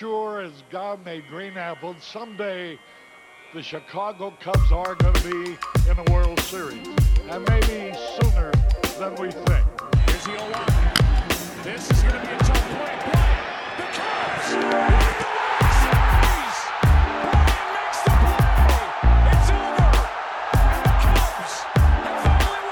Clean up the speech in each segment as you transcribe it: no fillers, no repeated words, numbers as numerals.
sure as God made green apples, someday the Chicago Cubs are going to be in the World Series, and maybe sooner than we think. Here's the 0-1. This is going to be a tough play. The Cubs win the World Series. Bryant makes the play. It's over, and the Cubs have finally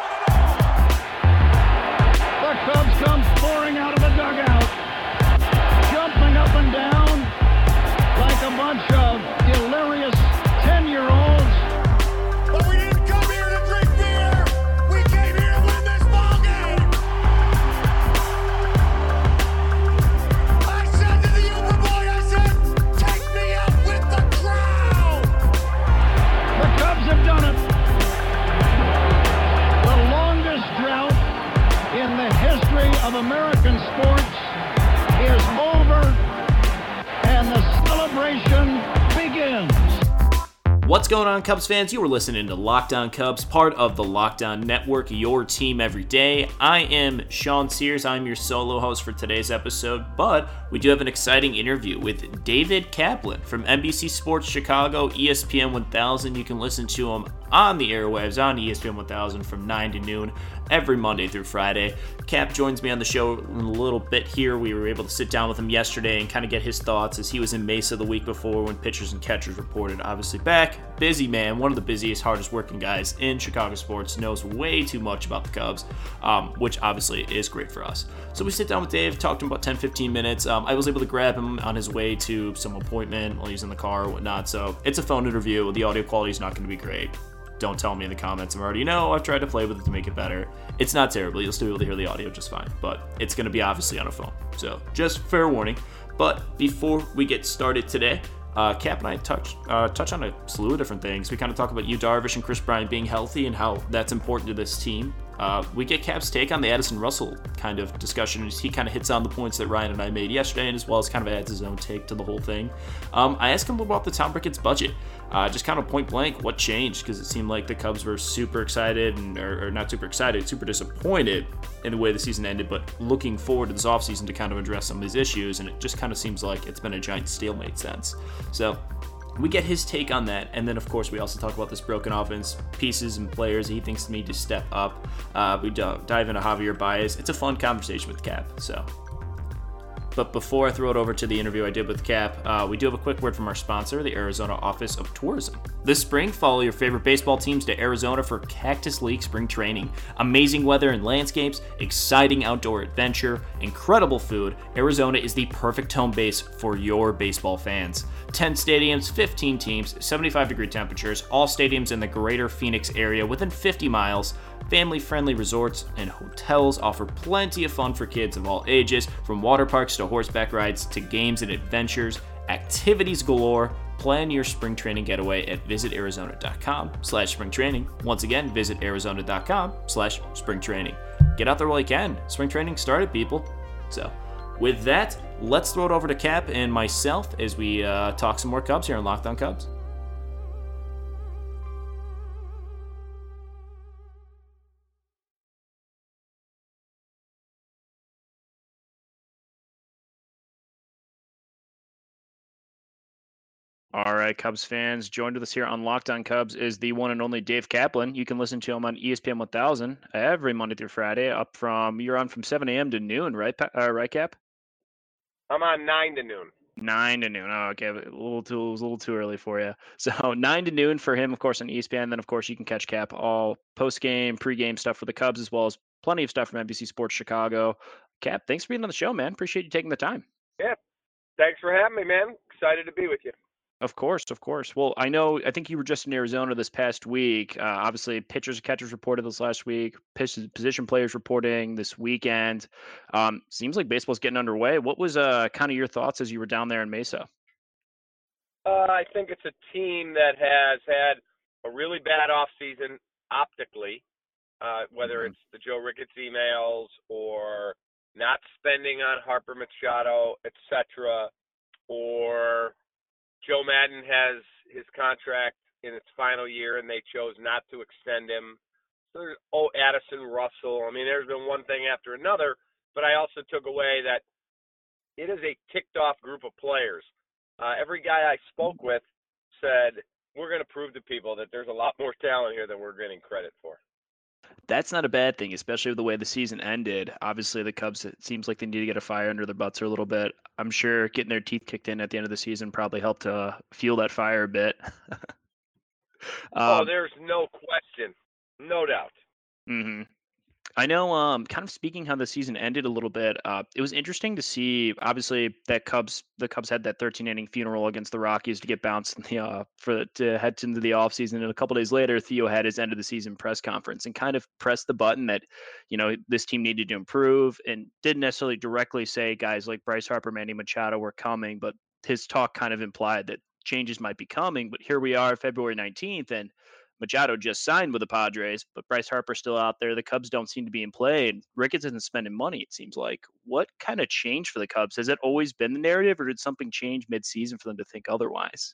won it all. The Cubs come pouring out of the dugout, jumping up and down like a bunch of delirious 10-year-olds. But we didn't come here to drink beer. We came here to win this ball game. I said to the Uber boy, I said, take me up with the crowd. The Cubs have done it. The longest drought in the history of American sports is over, and the celebration begins. What's going on, Cubs fans? You are listening to Locked On Cubs, part of the Locked On Network, your team every day. I am Sean Sears. I'm your solo host for today's episode, but we do have an exciting interview with David Kaplan from NBC Sports Chicago, ESPN 1000. You can listen to him on the airwaves on ESPN 1000 from 9 to noon every Monday through Friday. Cap joins me on the show in a little bit here. We were able to sit down with him yesterday and kind of get his thoughts as he was in Mesa the week before when pitchers and catchers reported. Obviously back, busy man, one of the busiest, hardest working guys in Chicago sports, knows way too much about the Cubs, which obviously is great for us. So we sit down with Dave, talked to him about 10-15 minutes. I was able to grab him on his way to some appointment while he's in the car or whatnot. So it's a phone interview. The audio quality is not going to be great. Don't tell me in the comments. I'm already I've tried to play with it to make it better. It's not terrible. You'll still be able to hear the audio just fine, but it's going to be obviously on a phone. So just fair warning. But before we get started today, Cap and I touch on a slew of different things. We kind of talk about Yu Darvish and Chris Bryant being healthy and how that's important to this team. We get Cap's take on the Addison Russell kind of discussion. He kind of hits on the points that Ryan and I made yesterday, and as well as kind of adds his own take to the whole thing. I asked him about the Tom Ricketts budget. Just kind of point blank, what changed? Because it seemed like the Cubs were super excited, or not super excited, super disappointed in the way the season ended, but looking forward to this offseason to kind of address some of these issues, and it just kind of seems like it's been a giant stalemate since. So we get his take on that, and then of course we also talk about this broken offense, pieces and players he thinks need to step up. We dive into Javier Baez. It's a fun conversation with Cap, so. But before I throw it over to the interview I did with Cap, we do have a quick word from our sponsor, the Arizona Office of Tourism. This spring, follow your favorite baseball teams to Arizona for Cactus League Spring Training. Amazing weather and landscapes, exciting outdoor adventure, incredible food. Arizona is the perfect home base for your baseball fans. 10 stadiums, 15 teams, 75-degree temperatures, all stadiums in the greater Phoenix area within 50 miles. Family-friendly resorts and hotels offer plenty of fun for kids of all ages, from water parks to horseback rides to games and adventures, activities galore. Plan your spring training getaway at visitarizona.com/springtraining. Once again, visit arizona.com/springtraining. Get out there while you can. Spring training started, people. So, with that, let's throw it over to Cap and myself as we talk some more Cubs here on Locked On Cubs. All right, Cubs fans, joined with us here on Locked On Cubs is the one and only Dave Kaplan. You can listen to him on ESPN 1000 every Monday through Friday. You're on from 7 a.m. to noon, right? Right, Cap? I'm on 9 to noon. 9 to noon. Oh, okay, it was a little too early for you. So 9 to noon for him, of course, on ESPN. Then, of course, you can catch Cap all post-game, pre-game stuff for the Cubs, as well as plenty of stuff from NBC Sports Chicago. Cap, thanks for being on the show, man. Appreciate you taking the time. Yeah, thanks for having me, man. Excited to be with you. Of course. Well, I think you were just in Arizona this past week. Obviously, pitchers and catchers reported this last week. Position players reporting this weekend. Seems like baseball's getting underway. What was kind of your thoughts as you were down there in Mesa? I think it's a team that has had a really bad offseason optically, whether it's the Joe Ricketts emails or not spending on Harper Machado, etc., or Joe Maddon has his contract in its final year, and they chose not to extend him. So there's, Addison Russell. I mean, there's been one thing after another, but I also took away that it is a ticked-off group of players. every guy I spoke with said, we're going to prove to people that there's a lot more talent here than we're getting credit for. That's not a bad thing, especially with the way the season ended. Obviously, the Cubs, it seems like they need to get a fire under their butts a little bit. I'm sure getting their teeth kicked in at the end of the season probably helped fuel that fire a bit. There's no question. No doubt. Mm-hmm. I know, kind of speaking how the season ended a little bit, it was interesting to see, obviously, that the Cubs had that 13-inning funeral against the Rockies to get bounced in to head into the offseason. And a couple days later, Theo had his end of the season press conference and kind of pressed the button that, this team needed to improve, and didn't necessarily directly say guys like Bryce Harper, Manny Machado were coming, but his talk kind of implied that changes might be coming. But here we are, February 19th, and Machado just signed with the Padres, but Bryce Harper's still out there. The Cubs don't seem to be in play, and Ricketts isn't spending money, it seems like. What kind of changed for the Cubs? Has it always been the narrative, or did something change mid-season for them to think otherwise?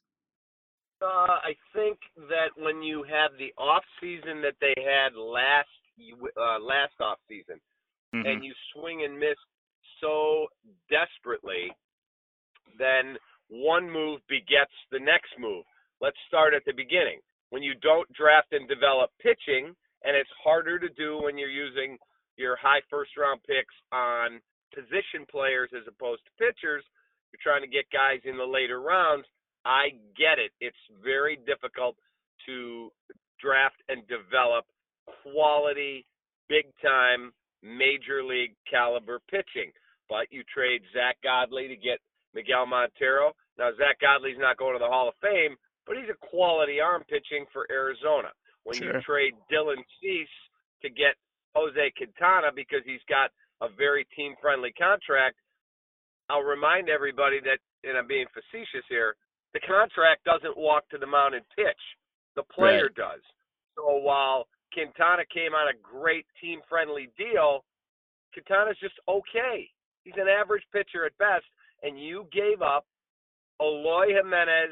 I think that when you have the off season that they had last off season, Mm-hmm. and you swing and miss so desperately, then one move begets the next move. Let's start at the beginning. When you don't draft and develop pitching, and it's harder to do when you're using your high first-round picks on position players as opposed to pitchers, you're trying to get guys in the later rounds. I get it. It's very difficult to draft and develop quality, big-time, major league caliber pitching. But you trade Zach Godley to get Miguel Montero. Now, Zach Godley's not going to the Hall of Fame, but he's a quality arm pitching for Arizona. When Sure. you trade Dylan Cease to get Jose Quintana because he's got a very team-friendly contract, I'll remind everybody that, and I'm being facetious here, the contract doesn't walk to the mound and pitch. The player does. So while Quintana came on a great team-friendly deal, Quintana's just okay. He's an average pitcher at best, and you gave up Eloy Jimenez,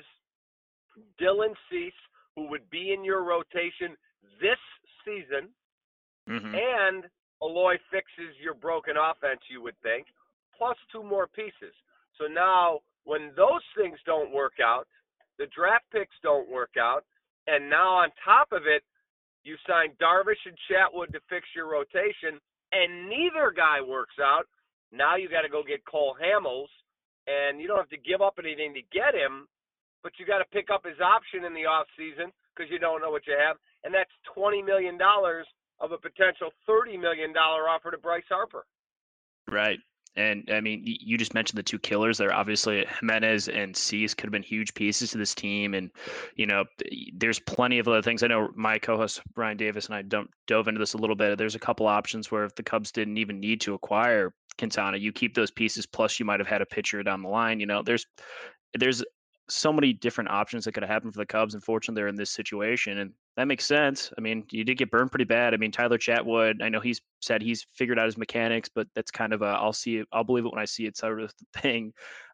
Dylan Cease, who would be in your rotation this season, Mm-hmm. and Eloy fixes your broken offense, you would think, plus two more pieces. So now, when those things don't work out, the draft picks don't work out, and now on top of it, you sign Darvish and Chatwood to fix your rotation, and neither guy works out. Now you got to go get Cole Hamels, and you don't have to give up anything to get him, but you got to pick up his option in the offseason because you don't know what you have, and that's $20 million of a potential $30 million offer to Bryce Harper. Right. And I mean, you just mentioned the two killers there. Obviously, Jimenez and Cease could have been huge pieces to this team. And, there's plenty of other things. I know my co-host, Brian Davis, and I dove into this a little bit. There's a couple options where if the Cubs didn't even need to acquire Quintana, you keep those pieces, plus you might have had a pitcher down the line. There's so many different options that could have happened for the Cubs. Unfortunately, they're in this situation, and that makes sense. I mean, you did get burned pretty bad. I mean, Tyler Chatwood, I know he's said he's figured out his mechanics, but that's kind of I'll believe it when I see it sort of thing.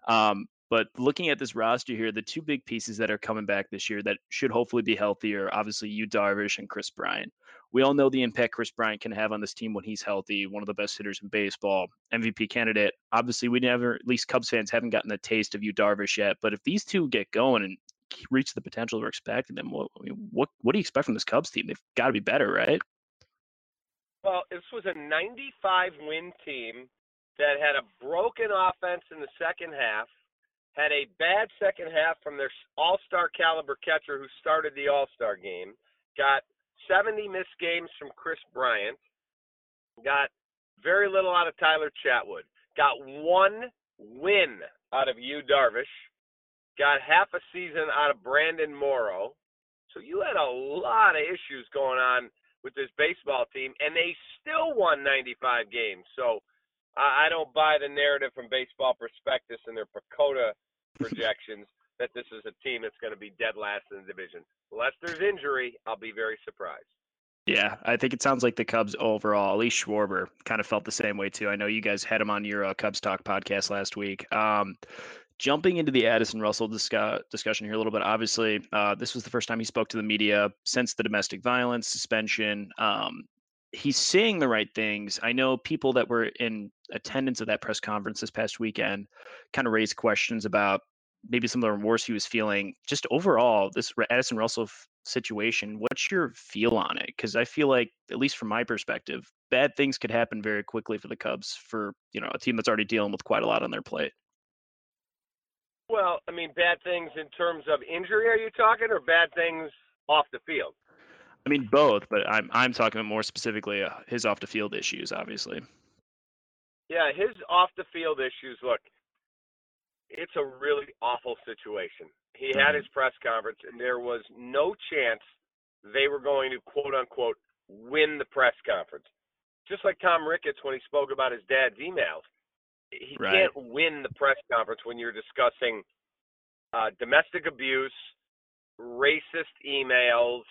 But looking at this roster here, the two big pieces that are coming back this year that should hopefully be healthier, obviously Yu Darvish and Chris Bryant. We all know the impact Chris Bryant can have on this team when he's healthy, one of the best hitters in baseball, MVP candidate. Obviously, at least Cubs fans haven't gotten the taste of Yu Darvish yet, but if these two get going and reach the potential we're expecting them, what do you expect from this Cubs team? They've got to be better, right? Well, this was a 95-win team that had a broken offense in the second half, had a bad second half from their all-star caliber catcher who started the all-star game, got 70 missed games from Chris Bryant, got very little out of Tyler Chatwood, got one win out of Yu Darvish, got half a season out of Brandon Morrow. So you had a lot of issues going on with this baseball team, and they still won 95 games. So I don't buy the narrative from Baseball Prospectus and their PECOTA projections that this is a team that's going to be dead last in the division. Unless there's injury, I'll be very surprised. Yeah, I think it sounds like the Cubs overall, at least Schwarber, kind of felt the same way too. I know you guys had him on your Cubs Talk podcast last week. Jumping into the Addison Russell discussion here a little bit, obviously, this was the first time he spoke to the media since the domestic violence suspension. He's saying the right things. I know people that were in attendance at that press conference this past weekend kind of raised questions about maybe some of the remorse he was feeling. Just overall, this Addison Russell situation, what's your feel on it? Because I feel like, at least from my perspective, bad things could happen very quickly for the Cubs for, a team that's already dealing with quite a lot on their plate. Well, I mean, bad things in terms of injury, are you talking, or bad things off the field? I mean, both, but I'm talking more specifically his off the field issues, obviously. Yeah, his off the field issues. Look, it's a really awful situation. He had his press conference, and there was no chance they were going to, quote unquote, win the press conference. Just like Tom Ricketts when he spoke about his dad's emails. He Right. can't win the press conference when you're discussing domestic abuse, racist emails.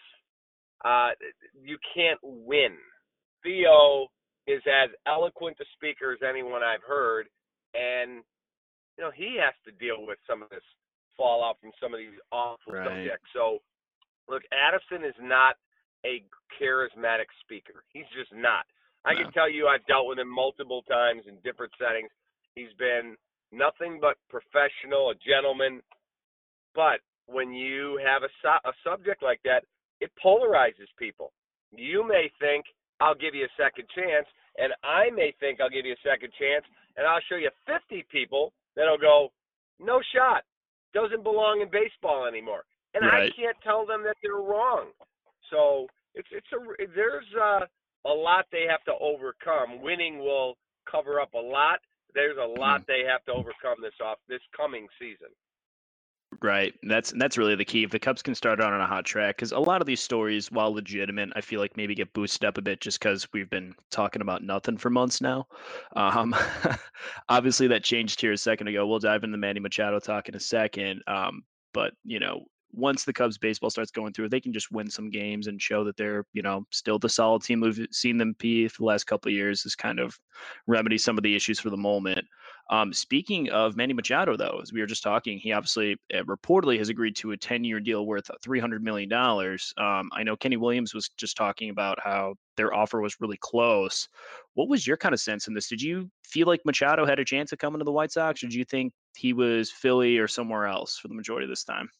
You can't win. Theo is as eloquent a speaker as anyone I've heard, and he has to deal with some of this fallout from some of these awful subjects. So, look, Addison is not a charismatic speaker. He's just not. I can tell you I've dealt with him multiple times in different settings. He's been nothing but professional, a gentleman. But when you have a subject like that, it polarizes people. You may think, I'll give you a second chance, and I may think I'll give you a second chance, and I'll show you 50 people that'll go, no shot, doesn't belong in baseball anymore. And I can't tell them that they're wrong. So there's a lot they have to overcome. Winning will cover up a lot. There's a lot they have to overcome this coming season. Right. That's really the key. If the Cubs can start out on a hot track, because a lot of these stories, while legitimate, I feel like maybe get boosted up a bit just because we've been talking about nothing for months now. Um, Obviously, that changed here a second ago. We'll dive into Manny Machado talk in a second. But once the Cubs baseball starts going through, they can just win some games and show that they're still the solid team we've seen them be for the last couple of years. Is kind of remedy some of the issues for the moment. Speaking of Manny Machado, though, as we were just talking, he obviously reportedly has agreed to a 10-year deal worth $300 million. I know Kenny Williams was just talking about how their offer was really close. What was your kind of sense in this? Did you feel like Machado had a chance of coming to the White Sox, or did you think he was Philly or somewhere else for the majority of this time?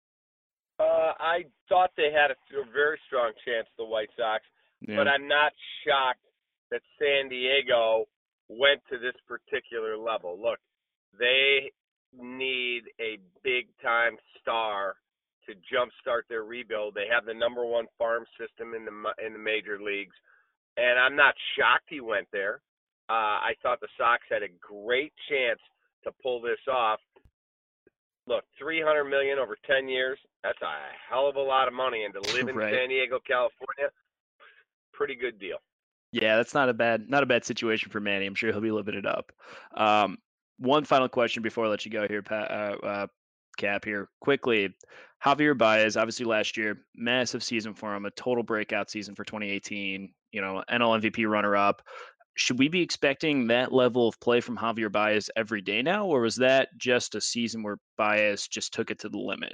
I thought they had a very strong chance, the White Sox, but I'm not shocked that San Diego went to this particular level. Look, they need a big-time star to jumpstart their rebuild. They have the number one farm system in the major leagues, and I'm not shocked he went there. I thought the Sox had a great chance to pull this off. Look, $300 million over 10 years, that's a hell of a lot of money. And to live in San Diego, California, pretty good deal. Yeah, that's not a bad situation for Manny. I'm sure he'll be living it up. One final question before I let you go here, Cap, here quickly. Javier Baez, obviously last year, massive season for him, a total breakout season for 2018, NL MVP runner-up. Should we be expecting that level of play from Javier Baez every day now, or was that just a season where Baez just took it to the limit?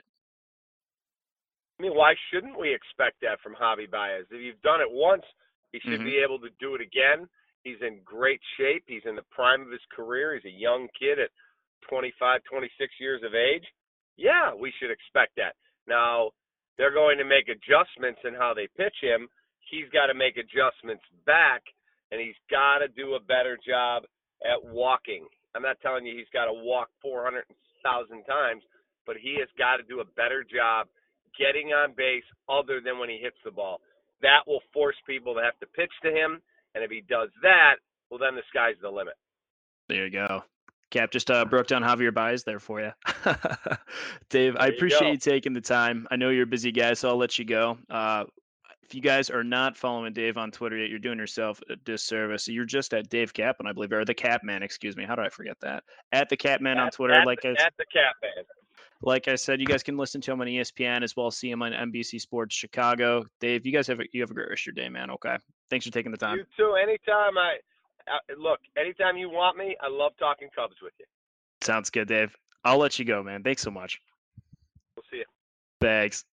I mean, why shouldn't we expect that from Javi Baez? If you've done it once, he should be able to do it again. He's in great shape. He's in the prime of his career. He's a young kid at 25, 26 years of age. Yeah, we should expect that. Now, they're going to make adjustments in how they pitch him. He's got to make adjustments back, and he's got to do a better job at walking. I'm not telling you he's got to walk 400,000 times, but he has got to do a better job getting on base other than when he hits the ball. That will force people to have to pitch to him, and if he does that, well, then the sky's the limit. There you go. Cap just broke down Javier Baez there for you. Dave, I appreciate you taking the time. I know you're a busy guy, so I'll let you go. If you guys are not following Dave on Twitter yet, you're doing yourself a disservice. You're just at Dave Kaplan, I believe, or the Capman, excuse me. How did I forget that? At the Capman on Twitter. At the Capman. Like I said, you guys can listen to him on ESPN as well as see him on NBC Sports Chicago. Dave, you guys have a great rest of your day, man. Okay. Thanks for taking the time. You too. Anytime anytime you want me, I love talking Cubs with you. Sounds good, Dave. I'll let you go, man. Thanks so much. We'll see you. Thanks.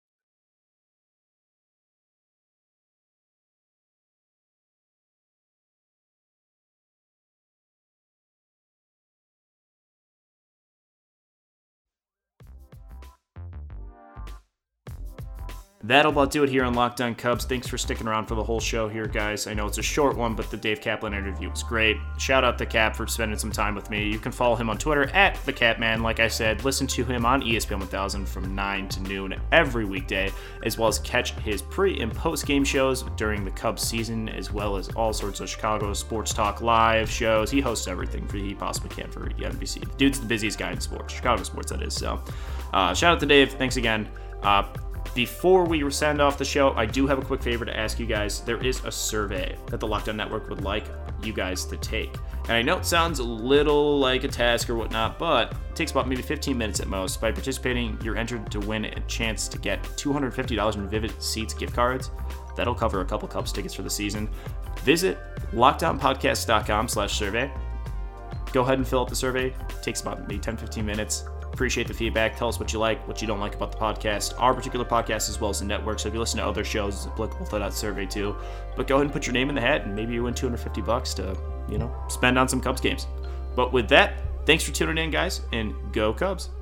That'll about do it here on Locked On Cubs. Thanks for sticking around for the whole show here, guys. I know it's a short one, but the Dave Kaplan interview was great. Shout out to Cap for spending some time with me. You can follow him on Twitter at TheCapman. Like I said, listen to him on ESPN 1000 from 9 to noon every weekday, as well as catch his pre- and post-game shows during the Cubs season, as well as all sorts of Chicago Sports Talk live shows. He hosts everything he possibly can for NBC. The dude's the busiest guy in sports, Chicago sports, that is. So, shout out to Dave. Thanks again. Before we send off the show, I do have a quick favor to ask you guys. There is a survey that the Locked On Network would like you guys to take. And I know it sounds a little like a task or whatnot, but it takes about maybe 15 minutes at most. By participating, you're entered to win a chance to get $250 in Vivid Seats gift cards. That'll cover a couple Cubs tickets for the season. Visit LockedOnPodcast.com/survey. Go ahead and fill out the survey. It takes about maybe 10-15 minutes. Appreciate the feedback. Tell us what you like, what you don't like about the podcast, our particular podcast, as well as the network. So if you listen to other shows, it's applicable to that survey too. But go ahead and put your name in the hat, and maybe you win $250 to, spend on some Cubs games. But with that, thanks for tuning in, guys, and go Cubs.